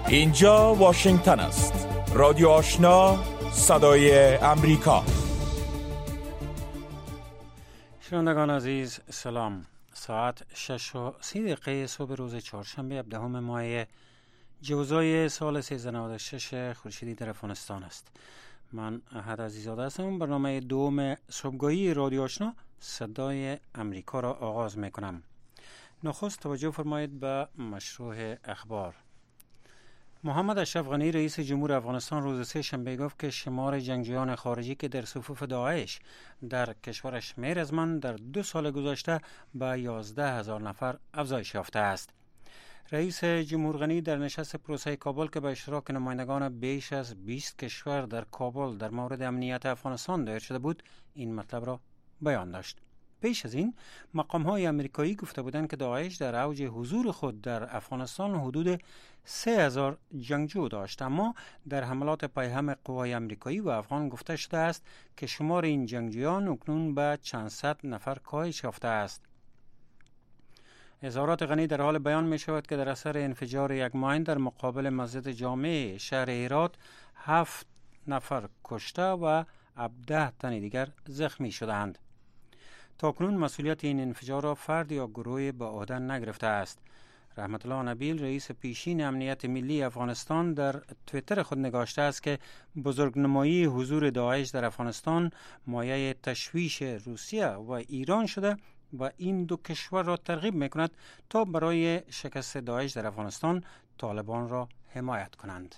اینجا واشنگتن است. رادیو آشنا، صدای امریکا. شنوندگان عزیز سلام. ساعت 6:30 صبح روز چهارشنبه 17 ماه جوزای سال 1396 خورشیدی در افغانستان است. من احد عزیزاده هستم. برنامه دوم صبحگاهی رادیو آشنا صدای امریکا را آغاز میکنم. نخست توجه فرمایید به مشروع اخبار. محمد اشرف غنی رئیس جمهور افغانستان روز سه شنبه گفت که شمار جنگجویان خارجی که در صفوف داعش در کشورش میرزمند در 2 سال گذشته به 11,000 نفر افزایش یافته است. رئیس جمهور غنی در نشست پروسه کابل که به اشتراک نمایندگان بیش از 20 کشور در کابل در مورد امنیت افغانستان دایر شده بود این مطلب را بیان داشت. پیش از این مقام‌های امریکایی گفته بودند که داعش در اوج حضور خود در افغانستان حدود 3,000 جنگجو داشت، اما در حملات پیهم قوای امریکایی و افغان گفته شده است که شمار این جنگجویان اکنون به چند صد نفر کاهش یافته است. اظهارات غنی در حال بیان می شود که در اثر انفجار یک ماین در مقابل مسجد جامع شهر هرات 7 نفر کشته و 17 تن دیگر زخمی شدند. تاکنون مسئولیت این انفجار را فرد یا گروه به عهده نگرفته است. رحمت الله نبیل رئیس پیشین امنیت ملی افغانستان در توییتر خود نگاشته است که بزرگنمایی حضور داعش در افغانستان مایه تشویش روسیه و ایران شده و این دو کشور را ترغیب میکند تا برای شکست داعش در افغانستان طالبان را حمایت کنند.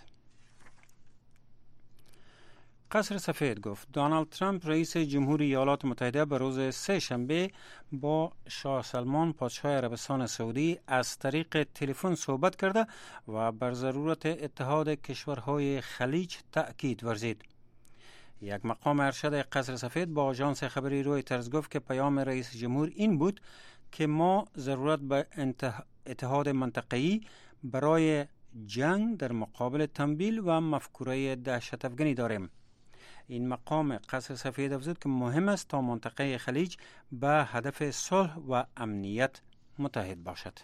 قصر سفید گفت دونالد ترامپ رئیس جمهوری ایالات متحده به روز سه شنبه با شاه سلمان پادشاه عربستان سعودی از طریق تلفن صحبت کرده و بر ضرورت اتحاد کشورهای خلیج تأکید ورزید. یک مقام ارشد قصر سفید با آژانس خبری رویترز گفت که پیام رئیس جمهور این بود که ما ضرورت به اتحاد منطقه‌ای برای جنگ در مقابل تنبیل و مفکوره دهشت افغانی داریم. این مقام قصر سفید افزود که مهم است تا منطقه خلیج به هدف صلح و امنیت متحد باشد.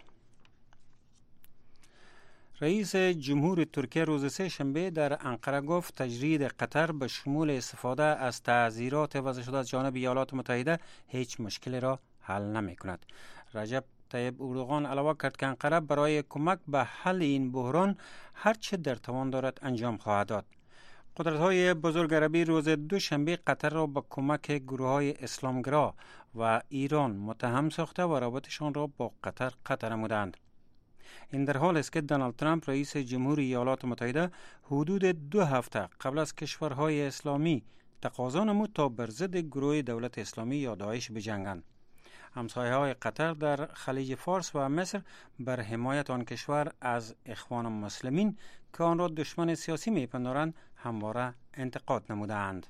رئیس جمهور ترکیه روز سه شنبه در انقره گفت تجرید قطر به شمول استفاده از تعزیرات وضع شده از جانب ایالات متحده هیچ مشکلی را حل نمی کند. رجب طیب اردوغان علاوه کرد که انقره برای کمک به حل این بحران هرچه در توان دارد انجام خواهد داد. قدرت‌های بزرگ عربی روز دوشنبه قطر را با کمک گروه‌های اسلامگرا و ایران متهم ساخته و رابطشان را با قطر قطع نمودند. این در حال است که دونالد ترامپ رئیس جمهوری ایالات متحده حدود 2 هفته قبل از کشورهای اسلامی تقاضا نمود تا بر ضد گروه دولت اسلامی یا داعش بجنگند. همسایه‌های قطر در خلیج فارس و مصر بر حمایت آن کشور از اخوان المسلمین که آن را دشمن سیاسی می‌پندارند همواره انتقاد نمودند.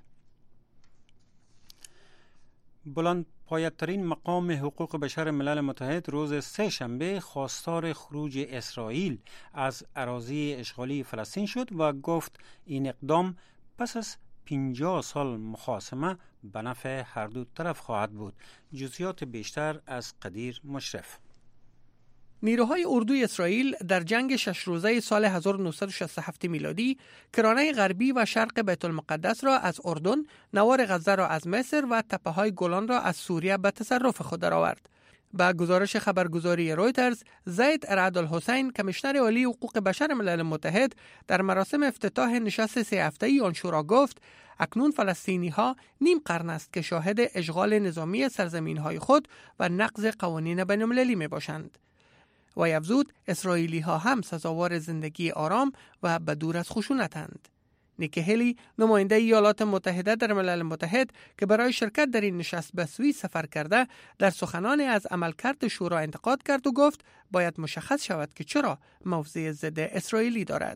بلند پایه‌ترین مقام حقوق بشر ملل متحد روز سه شنبه خواستار خروج اسرائیل از اراضی اشغالی فلسطین شد و گفت این اقدام پس از 50 سال مخاصمه به نفع هر دو طرف خواهد بود. جزئیات بیشتر از قدیر مشرف. نیروهای اردوی اسرائیل در جنگ 6 روزه سال 1967 میلادی کرانه غربی و شرق بیت المقدس را از اردن، نوار غزه را از مصر و تپه‌های گولان را از سوریه به تصرف خود درآورد. با گزارش خبرگزاری رویترز، زید رعدالحسین کمیشنر عالی حقوق بشر ملل متحد در مراسم افتتاح نشست 3 هفته‌ای آن شورا گفت اکنون فلسطینی‌ها نیم قرن است که شاهد اشغال نظامی سرزمین‌های خود و نقض قوانین بین‌المللی میباشند. و افزود اسرائیلی‌ها هم سزاوار زندگی آرام و بدور از خشونتند. نیکی هلی نماینده ایالات متحده در ملل متحد که برای شرکت در این نشست به سوئیس سفر کرده در سخنان از عملکرد شورا انتقاد کرد و گفت باید مشخص شود که چرا موضع ضد اسرائیلی دارد.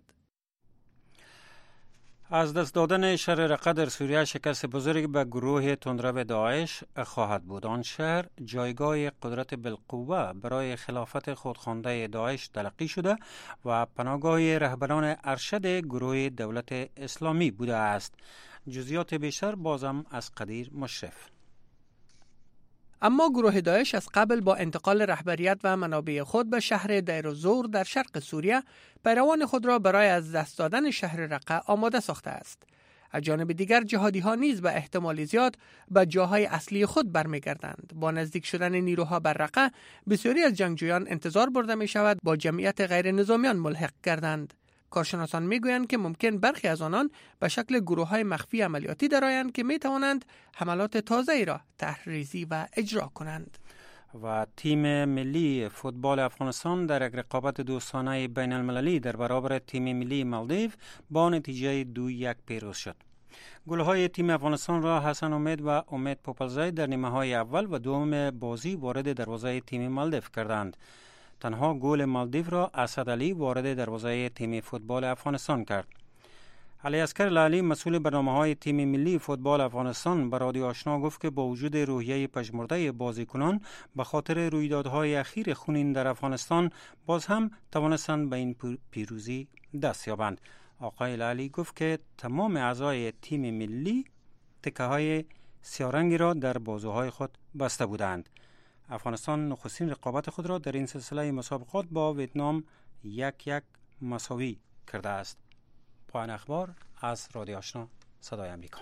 از دست دادن شهر رقه در سوریه شکست بزرگی به گروه تندرو داعش خواهد بود. آن شهر جایگاه قدرت بالقوه برای خلافت خودخوانده داعش تلقی شده و پناهگاه رهبران ارشد گروه دولت اسلامی بوده است. جزئیات بیشتر بازم از قدیر مشرف. اما گروه داعش از قبل با انتقال رهبریت و منابع خود به شهر دیر الزور در شرق سوریه پیروان خود را برای از دست دادن شهر رقه آماده ساخته است. از جانب دیگر جهادی ها نیز به احتمال زیاد به جاهای اصلی خود برمیگردند. با نزدیک شدن نیروها بر رقه بسیاری از جنگجویان انتظار برده می شود با جمعیت غیر نظامیان ملحق گردند. کارشناسان میگویند که ممکن برخی از آنان به شکل گروه‌های مخفی عملیاتی درآیند که می توانند حملات تازه‌ای را طرح‌ریزی و اجرا کنند. و تیم ملی فوتبال افغانستان در یک رقابت دوستانه بین المللی در برابر تیم ملی مالدیو با نتیجه 2-1 پیروز شد. گل‌های تیم افغانستان را حسن امید و امید پوپلزی در نیمه‌های اول و دوم بازی وارد دروازه تیم مالدیو کردند. تنها گل مالدیو را اسد علی وارد دروازه تیم فوتبال افغانستان کرد. علی اصغر لالی مسئول برنامه‌های تیم ملی فوتبال افغانستان به رادیو آشنا گفت که با وجود روحیه پژمرده بازیکنان به خاطر رویدادهای اخیر خونین در افغانستان باز هم توانستند به این پیروزی دست یابند. آقای لالی گفت که تمام اعضای تیم ملی تکه‌های سیاه‌رنگی را در بازوهای خود بسته بودند. افغانستان نخستین رقابت خود را در این سلسله مسابقات با ویتنام 1-1 مساوی کرده است. پایان اخبار از رادیو آشنا صدای امریکا.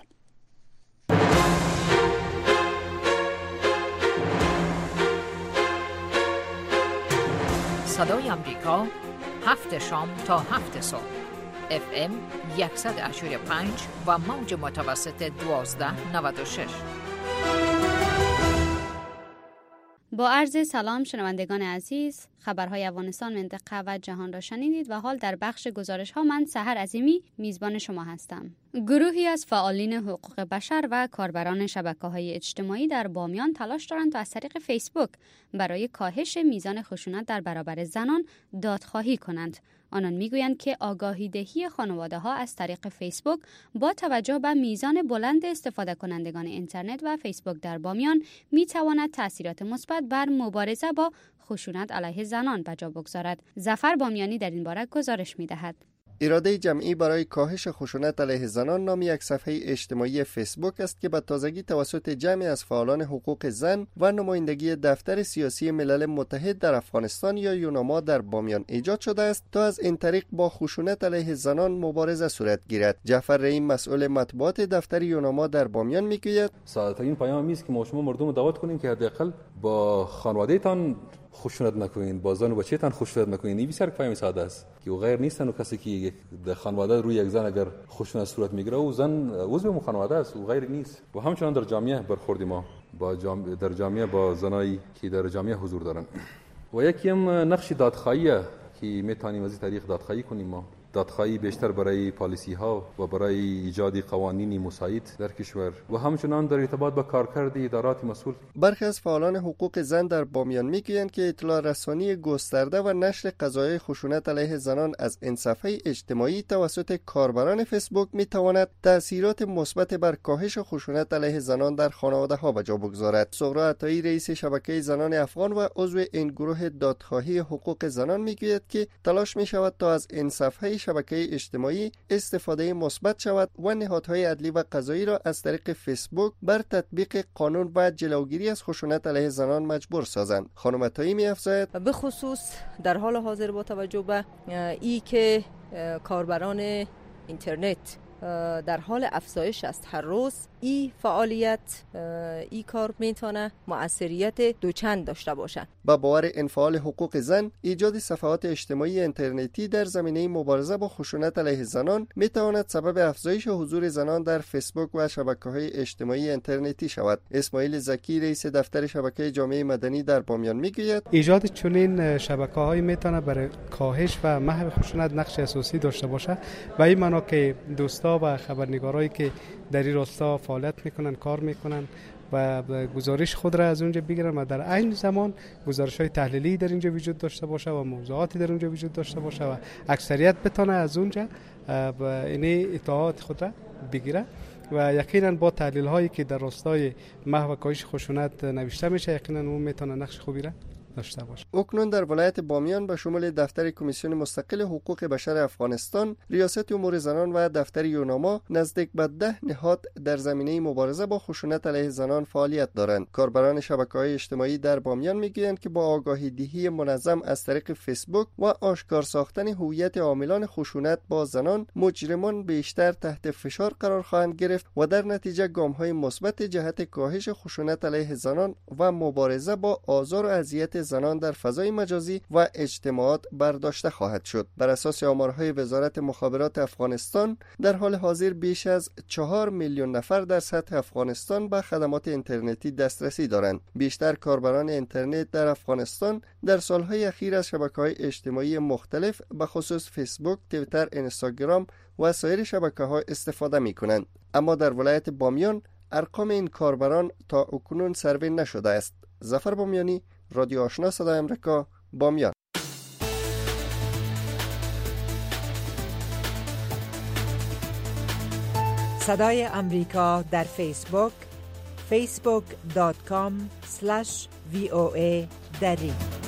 صدای امریکا 7 شام تا 7 صبح FM 100.5 و موج متوسط 1296. با عرض سلام شنوندگان عزیز، خبرهای افغانستان، منطقه و جهان را شنیدید و حال در بخش گزارش ها من سحر عظیمی میزبان شما هستم. گروهی از فعالین حقوق بشر و کاربران شبکه‌های اجتماعی در بامیان تلاش دارند تا از طریق فیسبوک برای کاهش میزان خشونت در برابر زنان دادخواهی کنند. آنان میگویند که آگاهی دهی خانواده‌ها از طریق فیسبوک با توجه به میزان بلند استفاده کنندگان اینترنت و فیسبوک در بامیان میتواند تأثیرات مثبت بر مبارزه با خشونت علیه زنان به جا بگذارد. ظفر بامیانی در این باره گزارش می‌دهد. اراده جمعی برای کاهش خشونت علیه زنان نام یک صفحه اجتماعی فیسبوک است که به تازگی توسط جمعی از فعالان حقوق زن و نمایندگی دفتر سیاسی ملل متحد در افغانستان یا یوناما در بامیان ایجاد شده است تا از این طریق با خشونت علیه زنان مبارزه صورت گیرد. جعفر رحیم مسئول مطبوعات دفتر یوناما در بامیان میگوید ساده‌ترین پیام است که ما شما مردم دعوت کنیم که حداقل با خانواده‌تان خشونت نکنین، با زن و بچه‌تان خشونت نکنین. این بسیار پیام ساده است که غیر نیستن و کسی که در خانواده روی یک زن اگر خشونت صورت میگیره و زن عضو خانواده است و غیر نیست. و همچنان در جامعه برخورد ما در جامعه با زنایی که در جامعه حضور دارن و یکی هم نقش دادخواهی که میتونیم از این طریق دادخواهی کنیم. ما دادخواهی بیشتر برای پالیسی ها و برای ایجاد قوانین مساعد در کشور و همچنان در ارتباط با کارکرد ادارات مسئول. برخی از فعالان حقوق زن در بامیان میگویند که اطلاع رسانی گسترده و نشر قضایای خشونت علیه زنان از این صفحه اجتماعی توسط کاربران فیسبوک میتواند تأثیرات مثبت بر کاهش خشونت علیه زنان در خانواده ها به جا بگذارد. صغرا عطایی رئیس شبکه زنان افغان و عضو این گروه دادخواهی حقوق زنان میگوید که تلاش میشود تا از این صفحه شبکه اجتماعی استفاده مثبت شود و نهادهای عدلی و قضایی را از طریق فیسبوک بر تطبیق قانون و جلوگیری از خشونت علیه زنان مجبور سازند. خانم عطایی می‌افزاید به خصوص در حال حاضر با توجه به ای که کاربران اینترنت در حال افزایش است هر روز، ای فعالیت ای کار میتونه مؤثریت دوچند داشته باشه. با باور انفعال حقوق زن، ایجاد صفحات اجتماعی اینترنتی در زمینه مبارزه با خشونت علیه زنان میتواند سبب افزایش حضور زنان در فیسبوک و شبکه‌های اجتماعی اینترنتی شود. اسماعیل زکی رئیس دفتر شبکه جامعه مدنی در بامیان میگوید ایجاد چنین شبکه‌هایی میتونه برای کاهش و محو خشونت نقش اساسی داشته باشه و این معنا که دوستا و خبرنگارایی که در این راستا فعالیت میکنن، کار میکنن و گزارش خود را از اونجا بگیرن و در عین زمان گزارش‌های تحلیلی در اینجا وجود داشته باشه و موضوعاتی در اونجا وجود داشته باشه و اکثریت بتونه از اونجا این اطلاعات خود را بگیره و یقینا با تحلیل هایی که در راستای محو کاهش خشونت نوشته میشه یقینا اون میتونه نقش خوبی را داشته باشه. اکنون در ولایت بامیان به شمول دفتر کمیسیون مستقل حقوق بشر افغانستان، ریاست امور زنان و دفتر یوناما نزدیک به 10 نهاد در زمینه مبارزه با خشونت علیه زنان فعالیت دارند. کاربران شبکه‌های اجتماعی در بامیان میگویند که با آگاهی دهی منظم از طریق فیسبوک و آشکار ساختن هویت عاملان خشونت با زنان، مجرمان بیشتر تحت فشار قرار خواهند گرفت و در نتیجه گام‌های مثبت جهت کاهش خشونت علیه زنان و مبارزه با آزار و اذیت زنان در فضای مجازی و اجتماعات برداشته خواهد شد. بر اساس آمارهای وزارت مخابرات افغانستان، در حال حاضر بیش از 4 میلیون نفر در سطح افغانستان به خدمات اینترنتی دسترسی دارند. بیشتر کاربران اینترنت در افغانستان در سالهای اخیر از شبکه‌های اجتماعی مختلف به خصوص فیسبوک، توییتر، اینستاگرام و سایر شبکه‌ها استفاده می‌کنند. اما در ولایت بامیان ارقام این کاربران تا اکنون سروی نشده است. ظفر بامیانی، رادیو آشنا صدای آمریکا، بامیان. صدای آمریکا در فیسبوک facebook.com/VOA دری.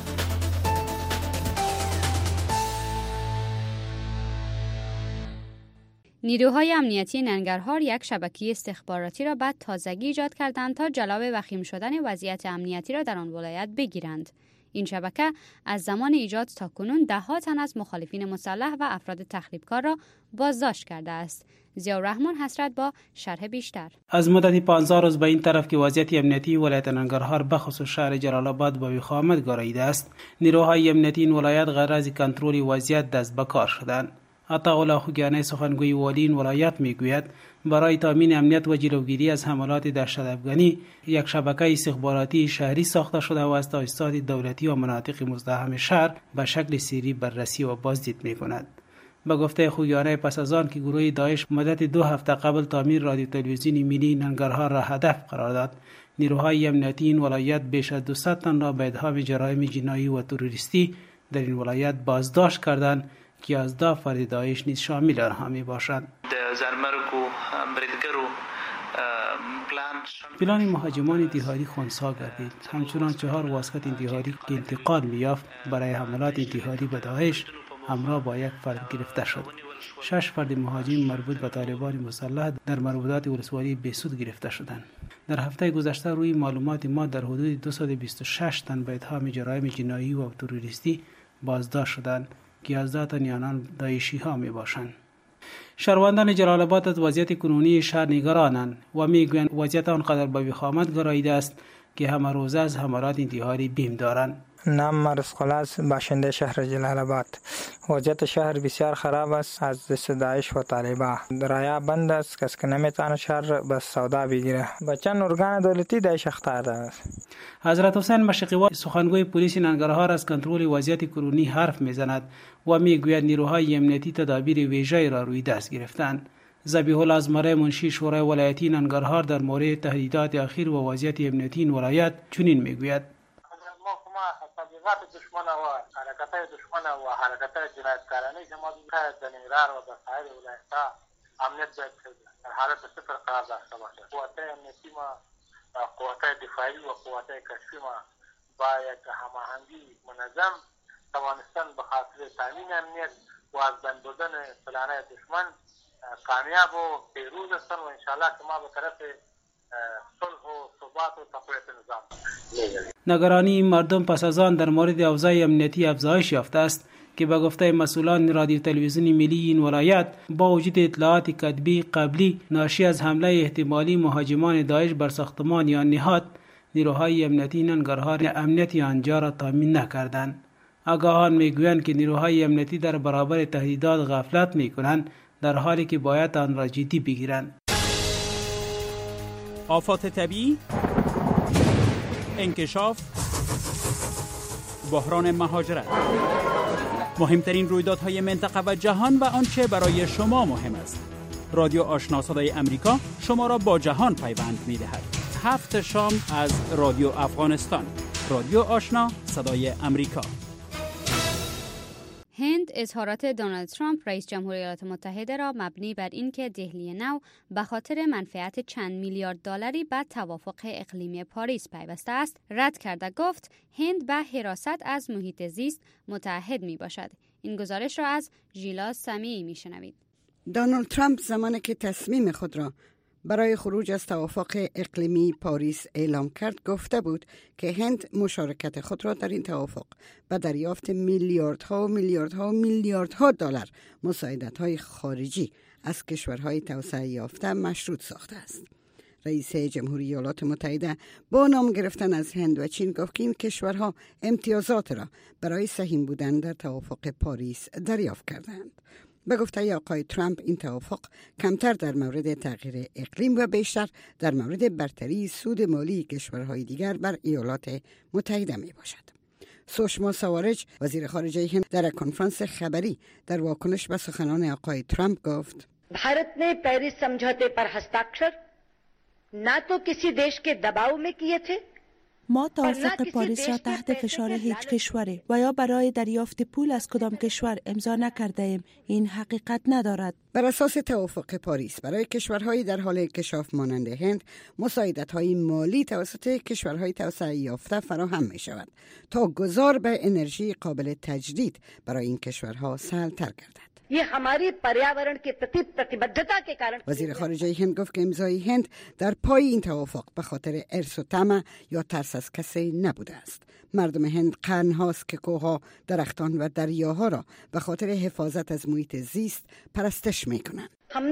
نیروهای امنیتی ننگرهار یک شبکه استخباراتی را بعد تازگی ایجاد کردند تا جلو وخیم شدن وضعیت امنیتی را در آن ولایت بگیرند. این شبکه از زمان ایجاد تا کنون ده‌ها تن از مخالفین مسلح و افراد تخریبکار را بازداشت کرده است. ضیاءالرحمن حسرت با شرح بیشتر. از مدت 15 روز به این طرف که وضعیت امنیتی ولایت ننگرهار بخصوص شهر جلال آباد به وخامت گراییده است، نیروهای امنیتی این ولایت غرض از کنترل وضعیت دست به کار شدند. عطاءالله خوگیانی سخنگوی والی این ولایت میگوید برای تامین امنیت و جلوگیری از حملات دهشت‌افغانی یک شبکه استخباراتی شهری ساخته شده و از تاسیسات دولتی و مناطق مزدحم شهر به شکل سری بررسی و بازدید میکند. به گفته خوگیانی، پس از آن که گروه داعش مدت 2 هفته قبل تعمیر رادیو تلویزیونی ملی ننگرهار را هدف قرار داد، نیروهای امنیتی این ولایت بیش از 200 تن را به اتهام جرایم جنایی و تروریستی در این ولایت بازداشت کردند که 11 فرد داعش نیز شامل آنها می باشند. پلان مهاجمان انتحاری خنثی گردید. همچنان 4 واسکت انتحاری که انتقال می‌یافت برای حملات انتحاری به داعش همراه با 1 فرد گرفته شد. 6 فرد مهاجم مربوط به طالبان مسلح در مربوطات ولسوالی بهسود گرفته شدند. در هفته گذشته روی معلومات ما در حدود 226 تن به اتهام جرایم جنایی و تروریستی بازداشت شدند که 11 تن آنان داعشی ها می باشند. شهروندان جلال آباد از وضعیت کنونی شهر نگرانند و میگویند وضعیت آنقدر به وخامت گراییده است که همه روزه از حملات انتحاری بیم دارند. نام معروف قلاس، باشنده شهر جلال آباد. وضعیت شهر بسیار خراب است. از دست داعش و طالبان راه بند است. کس که نمیتونه شهر به سودا بگیره. بچن ارگان دولتی داعش اختار است. حضرت حسین مشقی سخنگوی پلیس ننگرهار از کنترل وضعیت کنونی حرف میزند و میگوید نیروهای امنیتی تدابیر ویژه‌ای را روی دست گرفتند. ذبیح الله ازمره، منشی شورای ولایتی ننگرهار، در مورد تهدیدات اخیر و وضعیت امنیتی این ولایت چنین میگوید: تبلیغات دشمن و حرکت‌های دشمن و حرکت‌های جنایتکارانه ما در ننگرهار و بسایر ولایت‌ها امنیت باید در حالت صفر قرار داشته باشه. قوت‌های امنیتی ما، قوت‌های دفاعی و قوت‌های کشفی ما با یک هماهنگی منظم توانستن به خاطر تامین امنیت و از بند بردن پلان‌های دشمن کامیاب و پیروز هستند و انشاءالله که ما به طرف صلح و ثبات و تقویت نظام. نگرانی مردم پس از آن در مورد اوضاع امنیتی افزایش یافته است که به گفته مسئولان رادیو تلویزیونی ملی این ولایت با وجود اطلاعات کتبی قبلی ناشی از حمله احتمالی مهاجمان داعش بر ساختمان یا نهاد، نیروهای امنیتی ننگرهار امنیتی آنجا را تامین نکردند. آگاهان میگویند که نیروهای امنیتی در برابر تهدیدات غفلت میکنند، در حالی که باید آن را جدی بگیرند. آفات طبیعی، انکشاف، بحران مهاجرت، مهمترین رویدادهای منطقه و جهان و آنچه برای شما مهم است. رادیو آشنا صدای امریکا شما را با جهان پیوند می‌دهد. 7 شام از رادیو افغانستان. رادیو آشنا صدای امریکا. هند اظهارات دونالد ترامپ رئیس جمهور ایالات متحده را مبنی بر اینکه دهلی نو به خاطر منفعت چند میلیارد دلاری به توافق اقلیمی پاریس پیوسته است، رد کرده گفت هند به حراست از محیط زیست متعهد می باشد. این گزارش را از ژیلا سمیعی می شنوید. دونالد ترامپ زمانی که تصمیم خود را برای خروج از توافق اقلیمی پاریس اعلام کرد گفته بود که هند مشارکت خود را در این توافق به دریافت میلیاردها دلار مساعدت‌های خارجی از کشورهای توسعه یافته مشروط ساخته است. رئیس جمهوری ایالات متحده با نام گرفتن از هند و چین گفت که این کشورها امتیازات را برای سهیم بودن در توافق پاریس دریافت کردند. به گفته آقای ترامپ این توافق کمتر در مورد تغییر اقلیم و بیشتر در مورد برتری سود مالی کشورهای دیگر بر ایالات متحده می باشد. سوشما سوارج وزیر خارجه هند در کنفرانس خبری در واکنش به سخنان آقای ترامپ گفت भारत ने पेरिस समझौते पर हस्ताक्षर न तो किसी देश के दबाव में किए थे ما توافق پاریس را تحت فشار هیچ کشوری و یا برای دریافت پول از کدام کشور امضا نکرده ایم. این حقیقت ندارد. بر اساس توافق پاریس برای کشورهای در حال انکشاف مانند هند مساعدت‌های مالی توسط کشورهای توسعه یافته فراهم می شود تا گذار به انرژی قابل تجدید برای این کشورها سهل‌تر گردد. وزیر خارجه هند گفت که امضای هند در پای این توافق به خاطر ارث و طمع یا ترس از کسی نبوده است. مردم هند قرن‌هاست که کوه‌ها، درختان و دریاها را به خاطر حفاظت از محیط زیست پرستش می‌کنند.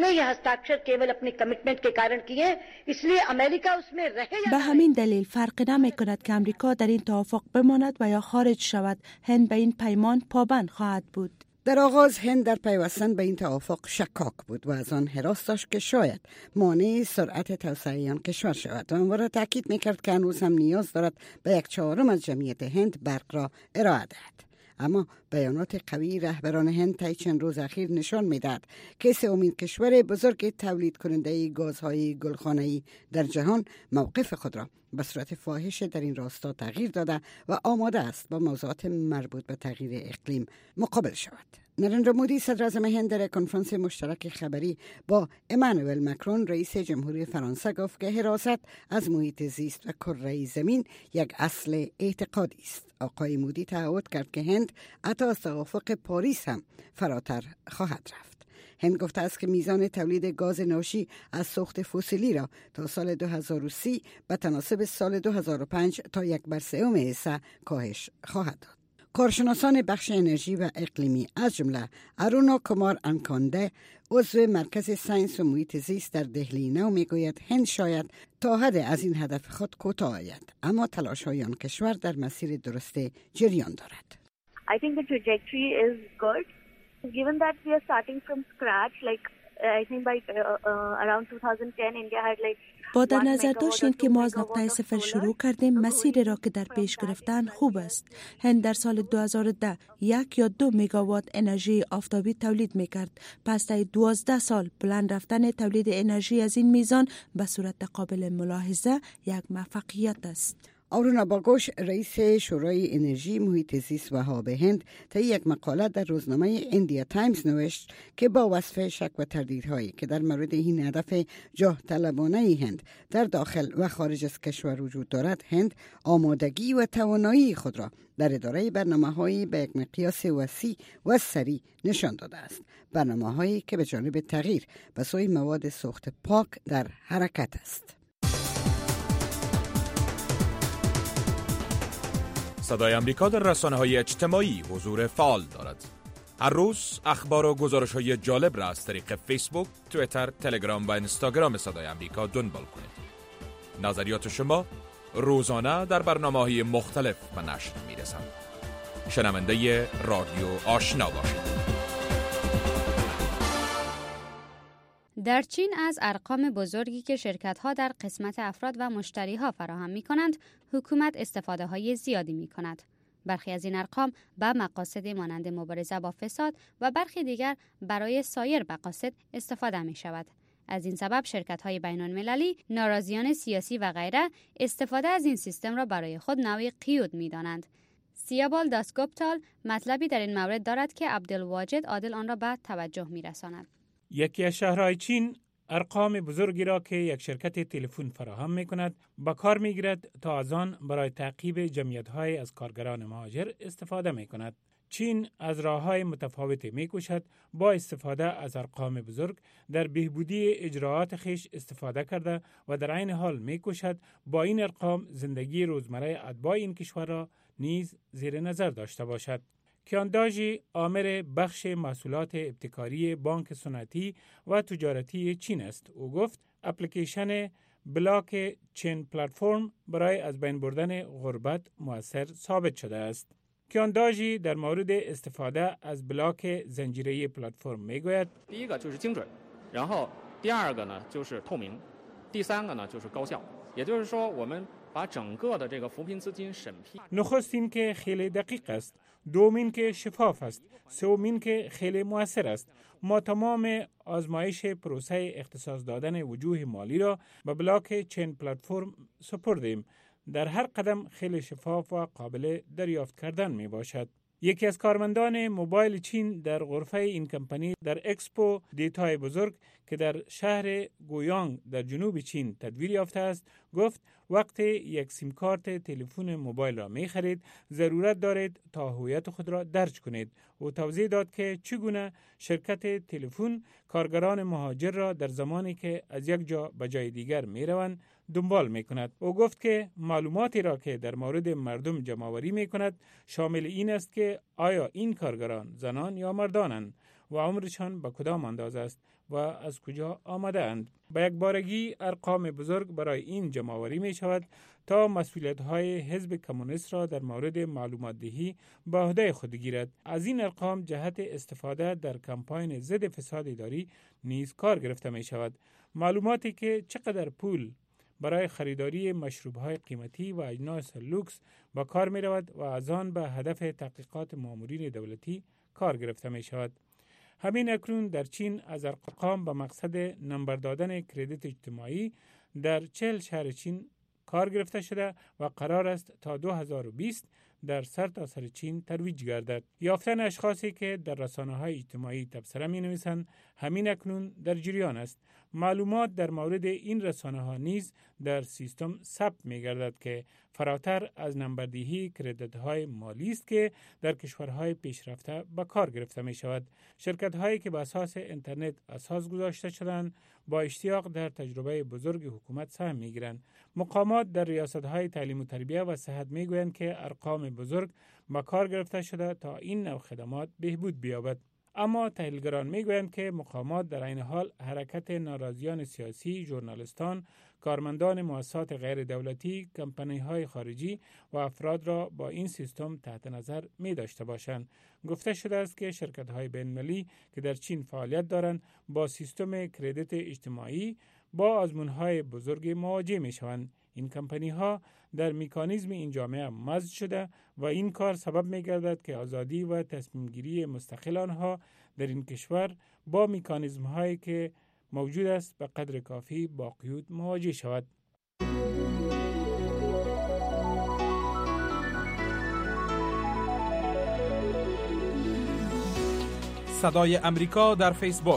به همین دلیل فرق نمی‌کند که امریکا در این توافق بماند و یا خارج شود. هند به این پیمان پابند خواهد بود. در آغاز هند در پیوستن به این توافق شکاک بود و از آن هراس داشت که شاید مانع سرعت توسعه آن کشور شود و همواره تاکید میکرد که هنوز هم نیاز دارد به 1/4 از جمعیت هند برق را ارائه دهد. اما بیانات قوی رهبران هند طی چند روز اخیر نشان میدهد که سومین کشور بزرگ تولید کننده گازهای گلخانه‌ای در جهان موقف خود را به صورت فاحش در این راستا تغییر داده و آماده است با موضوعات مربوط به تغییر اقلیم مقابل شود. نریندرا مودی صدر اعظم هند در کنفرانس مشترک خبری با امانوئل مکرون رئیس جمهوری فرانسه گفت که حراست از محیط زیست و کره زمین یک اصل اعتقادی است. آقای مودی تعهد کرد که هند حتی از توافق پاریس هم فراتر خواهد رفت. هند گفته است که میزان تولید گاز ناشی از سوخت فسیلی را تا سال 2030 به تناسب سال 2005 تا 1/3 حصه کاهش خواهد داد. کارشناسان بخش انرژی و اقلیمی از جمله ارونا کمار انکانده عضو مرکز ساینس و محیط زیست در دهلی نو میگوید هند شاید تا حد از این هدف خود کوتاه آید، اما تلاش‌های آن کشور در مسیر درست جریان دارد. I think the trajectory is good. Given that we are starting from scratch, like I think by around 2010, India had like با در نظر داشتین که ما از نقطه صفر شروع کردیم، مسیر را که در پیش گرفتن خوب است. هند در سال 2010 1 یا 2 مگاوات انرژی آفتابی تولید میکرد. پس تا 12 سال بلند رفتن تولید انرژی از این میزان به صورت قابل ملاحظه یک موفقیت است. آرونا باگوش رئیس شورای انرژی محیط زیست و آب هند طی یک مقاله در روزنامه ایندیا تایمز نوشت که با وصف شک و تردیدهایی که در مورد این هدف جاه طلبانه هند در داخل و خارج از کشور وجود دارد، هند آمادگی و توانایی خود را در اداره برنامه‌هایی به یک مقیاس وسیع و سریع نشان داده است. برنامه‌هایی که به جانب تغییر به سوی مواد سوخت پاک در حرکت است. صدای امریکا در رسانه‌های اجتماعی حضور فعال دارد. هر روز اخبار و گزارش‌های جالب را از طریق فیسبوک، توییتر، تلگرام و اینستاگرام صدای امریکا دنبال کنید. نظریات شما روزانه در برنامه‌های مختلف به نشر می‌رسند. شنونده رادیو آشنا باشید. در چین از ارقام بزرگی که شرکت‌ها در قسمت افراد و مشتری‌ها فراهم می‌کنند، حکومت استفاده‌های زیادی می‌کند. برخی از این ارقام به مقاصد مانند مبارزه با فساد و برخی دیگر برای سایر مقاصد استفاده می‌شود. از این سبب شرکت‌های بین‌المللی، ناراضیان سیاسی و غیره استفاده از این سیستم را برای خود نوعی قیود می‌دانند. سیابال داسگوپتال مطلبی در این مورد دارد که عبدالواجد عادل آن را به توجه می‌رساند. یکی از شهرهای چین ارقام بزرگی را که یک شرکت تلفن فراهم می‌کند با کار می‌گیرد تا از آن برای تعقیب جمعیت‌های از کارگران مهاجر استفاده می‌کند. چین از راه‌های متفاوتی می‌کوشد با استفاده از ارقام بزرگ در بهبودی اجراعات خویش استفاده کرده و در عین حال می‌کوشد با این ارقام زندگی روزمره اتباع این کشور را نیز زیر نظر داشته باشد. کیانداژی آمر بخش محصولات ابتکاری بانک صنعتی و تجارتی چین است. او گفت اپلیکیشن بلاک چین پلتفرم برای از بین بردن غربت مؤثر ثابت شده است. کیانداژی در مورد استفاده از بلاک زنجیره‌ای پلتفرم میگوید: 第一个就是精准，然后第二个呢就是透明，第三个呢就是高效。也就是说我们把整个的这个扶贫资金审批 نخست این که خیلی دقیق است، دومین که شفاف است، سومین که خیلی مؤثر است. ما تمام آزمایش پروسه اختصاص دادن وجوه مالی را به بلاک چین پلتفرم سپردیم. در هر قدم خیلی شفاف و قابل دریافت کردن می باشد. یکی از کارمندان موبایل چین در غرفه این کمپانی در اکسپو دیتای بزرگ که در شهر گویانگ در جنوب چین تدویر یافته است گفت وقتی یک سیم کارت تلفن موبایل را می خرید ضرورت دارید تا هویت خود را درج کنید. او توضیح داد که چگونه شرکت تلفن کارگران مهاجر را در زمانی که از یک جا به جای دیگر می روند دنبال می کند. او گفت که معلوماتی را که در مورد مردم جمع‌آوری می کند شامل این است که آیا این کارگران زنان یا مردانند و عمرشان به کدام اندازه است و از کجا آمده اند. با یک بارگی ارقام بزرگ برای این جمع‌آوری می شود تا مسئولیت‌های حزب کمونیست را در مورد معلومات دهی به عهده خود گیرد. از این ارقام جهت استفاده در کمپاین ضد فساد اداری نیز کار گرفته می شود. معلوماتی که چقدر پول برای خریداری مشروب‌های قیمتی و اجناس لوکس با کار می رود و از آن به هدف تحقیقات مامورین دولتی کار گرفته می شود. همین اکنون در چین از ارقام به مقصد نمبر دادن کردیت اجتماعی در 40 شهر چین کار گرفته شده و قرار است تا 2020 در سرتاسر چین ترویج گردد. یافتن اشخاصی که در رسانه‌های اجتماعی تبصره می‌نویسند همین اکنون در جریان است. معلومات در مورد این رسانه‌ها نیز در سیستم ثبت می‌گردد که فراتر از نمبردهی کردیت‌های مالی است که در کشورهای پیشرفته به کار گرفته می‌شود. شرکت‌هایی که بر اساس اینترنت اساس گذاشته شدند با اشتیاق در تجربه بزرگ حکومت سهم می‌گیرند. مقامات در ریاست‌های تعلیم و تربیت و صحت می‌گویند که ارقام بزرگ به کار گرفته شده تا این نوع خدمات بهبود بیابد. اما تحلیلگران میگویند که مقامات در این حال حرکت ناراضیان سیاسی، ژورنالیستان، کارمندان مؤسسات غیر دولتی، کمپانی‌های خارجی و افراد را با این سیستم تحت نظر می داشته باشند. گفته شده است که شرکت‌های بین‌المللی که در چین فعالیت دارند با سیستم کردیت اجتماعی با آزمون‌های بزرگ مواجه می‌شوند. این کمپانی‌ها در مکانیزم این جامعه مزد شده و این کار سبب می‌گردد که آزادی و تصمیم‌گیری مستقل آنها در این کشور با مکانیزم‌هایی که موجود است به قدر کافی با قیود مواجه شود. صدای امریکا در فیسبوک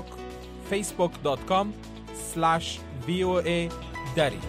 facebook.com/VOA دری.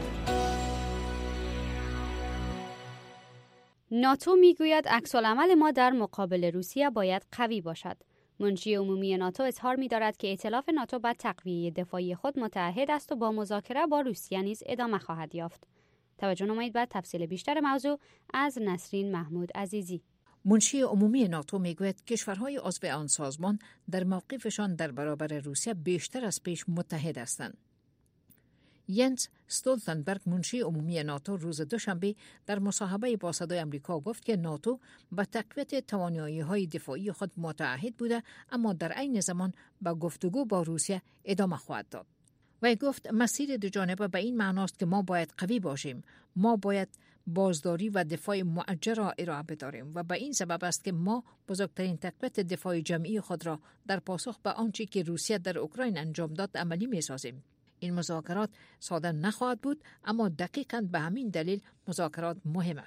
ناتو میگوید عکس‌العمل ما در مقابل روسیه باید قوی باشد. منشی عمومی ناتو اظهار می‌دارد که ائتلاف ناتو با تقویه دفاعی خود متعهد است و با مذاکره با روسیه نیز ادامه خواهد یافت. توجه نمایید به تفصیل بیشتر موضوع از نسرین محمود عزیزی. منشی عمومی ناتو میگوید کشورهای عضو آن سازمان در موقفشان در برابر روسیه بیشتر از پیش متحد هستند. ینس استولتنبرگ منشی عمومی ناتو روز دوشنبه در مصاحبه با صدای آمریکا گفت که ناتو به تقویت توانایی‌های دفاعی خود متعهد بوده اما در عین زمان به گفتگو با روسیه ادامه خواهد داد. و گفت مسیر دو جانبه به این معناست که ما باید قوی باشیم، ما باید بازداری و دفاع مؤجر را ارائه بداریم و به این سبب است که ما بزرگترین تقویت دفاع جمعی خود را در پاسخ به آنچه که روسیه در اوکراین انجام داد عملی می‌سازیم. این مذاکرات ساده نخواهد بود اما دقیقاً به همین دلیل مذاکرات مهم است.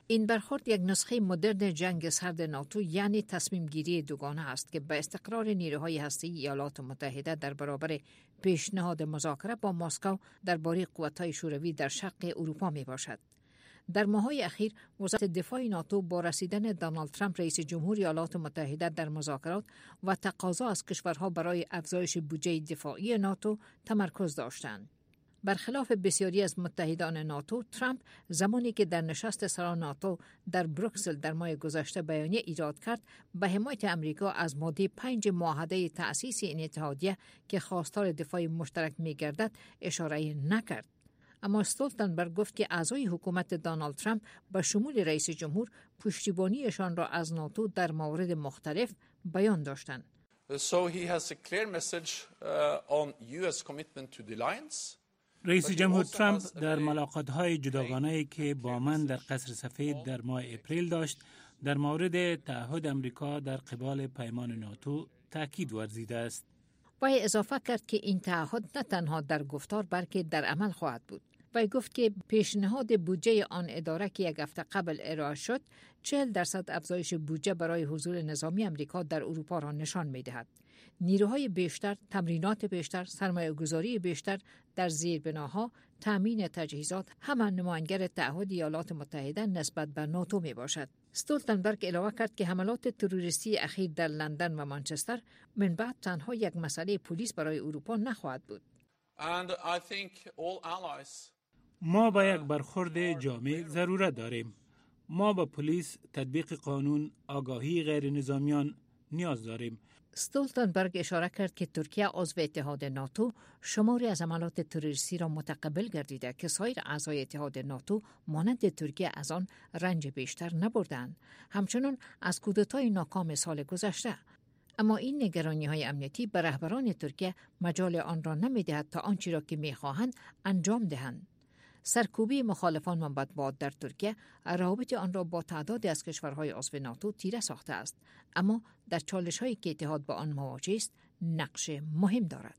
این برخورد یک نسخه مدرن جنگ سرد ناتو یعنی تصمیم گیری دوگانه است که به استقرار نیروهای هسته‌ای ایالات متحده در برابر پیشنهاد مذاکره با مسکو درباره قوت‌های شوروی در شرق اروپا می باشد. در ماه‌های اخیر وزارت دفاع ناتو با رسیدن دونالد ترامپ رئیس جمهور ایالات متحده در مذاکرات و تقاضا از کشورها برای افزایش بودجه دفاعی ناتو تمرکز داشتند. برخلاف بسیاری از متحدان ناتو، ترامپ زمانی که در نشست سران ناتو در بروکسل در ماه گذشته بیانیه ایراد کرد، به حمایت امریکا از ماده 5 معاهده تأسیس این اتحادیه که خواستار دفاع مشترک می‌گردد اشاره نکرد. اما استولتنبرگ گفت که اعضای حکومت دونالد ترامپ به شمول رئیس جمهور پشتیبانیشان را از ناتو در موارد مختلف بیان داشتند. So he has a clear message on US commitment to the alliance. رئیس جمهور ترامپ در ملاقات‌های جداگانه‌ای که با من در قصر سفید در ماه اپریل داشت در مورد تعهد امریکا در قبال پیمان ناتو تاکید ورزیده است. وی اضافه کرد که این تعهد نه تنها در گفتار بلکه در عمل خواهد بود. وی گفت که پیشنهاد بودجه آن اداره که یک هفته قبل ارائه شد 40% افزایش بودجه برای حضور نظامی امریکا در اروپا را نشان می‌دهد. نیروهای بیشتر، تمرینات بیشتر، سرمایه‌گذاری بیشتر در زیربناها، تامین تجهیزات همه نمایانگر تعهد ایالات متحده نسبت به ناتو می باشد. استولتنبرگ علاوه کرد که حملات تروریستی اخیر در لندن و منچستر من بعد تنها یک مسئله پلیس برای اروپا نخواهد بود. ما با یک برخورد جامع ضرورت داریم. ما با پلیس، تطبیق قانون، آگاهی غیر نظامیان نیاز داریم. استولتنبرگ اشاره کرد که ترکیه عضو اتحاد ناتو شماری از حملات تروریستی را متقبل گردیده که سایر اعضای اتحاد ناتو مانند ترکیه از آن رنج بیشتر نبردند، همچنان از کودتای ناکام سال گذشته. اما این نگرانی‌های امنیتی به رهبران ترکیه مجال آن را نمی‌دهد تا آنچه را که می‌خواهند انجام دهند. سرکوبی مخالفان منبعث در ترکیه روابط آن را با تعدادی از کشورهای عضو ناتو تیره ساخته است، اما در چالش‌هایی که اتحاد با آن مواجه است نقش مهم دارد.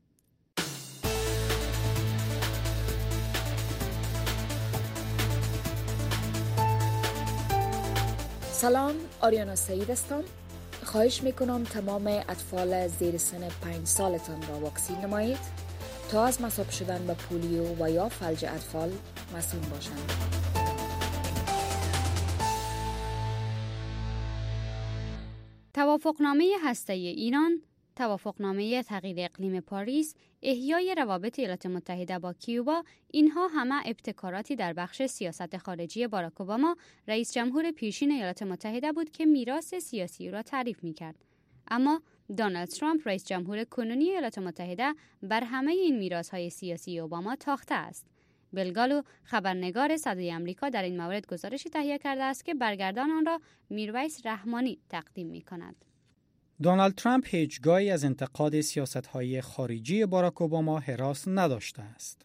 سلام، آریانا سعید هستم. خواهش میکنم تمام اطفال زیر سن 5 سالتان را واکسین نمایید تا از مصاب شدن به پولیو و یا فلج اطفال مسئول باشند. توافقنامه هسته‌ای ایران، توافقنامه تغییر اقلیم پاریس، احیای روابط ایالات متحده با کیوبا، اینها همه ابتکاراتی در بخش سیاست خارجی باراک اوباما رئیس جمهور پیشین ایالات متحده بود که میراث سیاسی را تعریف می‌کرد. اما دونالد ترامپ رئیس جمهور کنونی ایالات متحده بر همه این میراث‌های سیاسی اوباما تاخته است. بلگالو خبرنگار صدای آمریکا در این مورد گزارشی تهیه کرده است که برگردان آن را میرویس رحمانی تقدیم می‌کند. دونالد ترامپ هیچگاهی از انتقاد سیاست‌های خارجی باراک اوباما هراس نداشته است.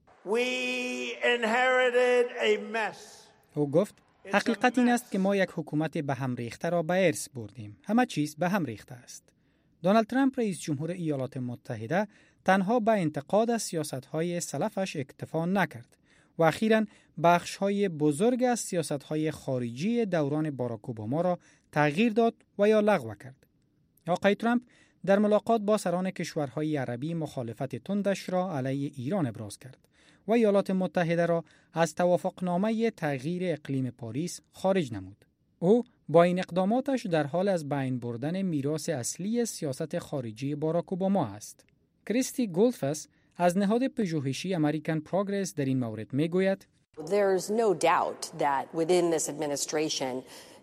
او گفت حقیقت این است که ما یک حکومت به هم ریخته را به ارث بردیم. همه چیز به هم ریخته است. دونالد ترامپ رئیس جمهور ایالات متحده تنها به انتقاد از سیاست‌های سلفش اکتفا نکرد و اخیراً بخش‌های بزرگ از سیاست‌های خارجی دوران باراک اوباما را تغییر داد و یا لغو کرد. آقای ترامپ در ملاقات با سران کشورهای عربی مخالفت تندش را علیه ایران ابراز کرد و ایالات متحده را از توافقنامه تغییر اقلیم پاریس خارج نمود. او با این اقداماتش در حال از بین بردن میراث اصلی سیاست خارجی باراک اوباما است. کریستی گولدفس از نهاد پژوهشی امریکن پروگرس در این مورد میگوید There's no doubt that within this administration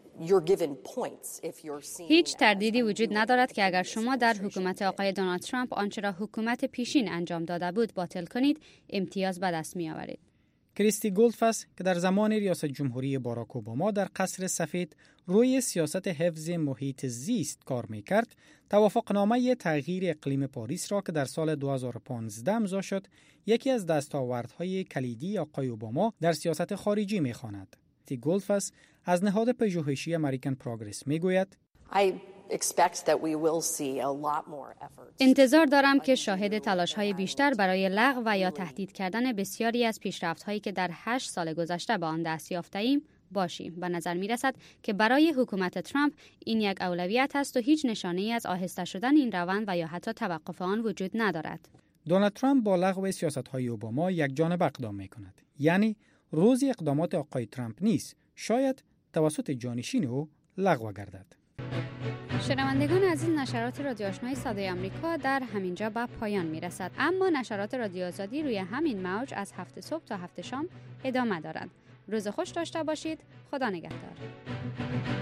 هیچ تردیدی وجود ندارد که اگر شما در حکومت آقای دونالد ترامپ آنچه را حکومت پیشین انجام داده بود باطل کنید، امتیاز به دست می آورید. کریستی گولدفس که در زمان ریاست جمهوری باراک اوباما در قصر سفید روی سیاست حفظ محیط زیست کار می‌کرد، توافقنامه تغییر اقلیم پاریس را که در سال 2015 امضا شد، یکی از دستاوردهای کلیدی آقای اوباما در سیاست خارجی می‌خواند. گولدفس از نهاد پژوهشی امریکن پروگرس میگوید انتظار دارم که شاهد تلاش‌های بیشتر برای لغو و یا تهدید کردن بسیاری از پیشرفت‌هایی که در 8 سال گذشته به آن دست یافته‌ایم باشیم. به نظر می رسد که برای حکومت ترامپ این یک اولویت است و هیچ نشانه‌ای از آهسته شدن این روند و یا حتی توقف آن وجود ندارد. دونالد ترامپ با لغو سیاست‌های اوباما یک جانبه اقدام می‌کند. یعنی روزی اقدامات آقای ترامپ نیست، شاید توسط جانشین او لغو گردد. شنوندگان عزیز، نشرات رادیو آشنای صدای آمریکا در همینجا به پایان میرسد، اما نشرات رادیو آزادی روی همین موج از 7 صبح تا 7 شام ادامه دارد. روز خوش داشته باشید. خدا نگهدار.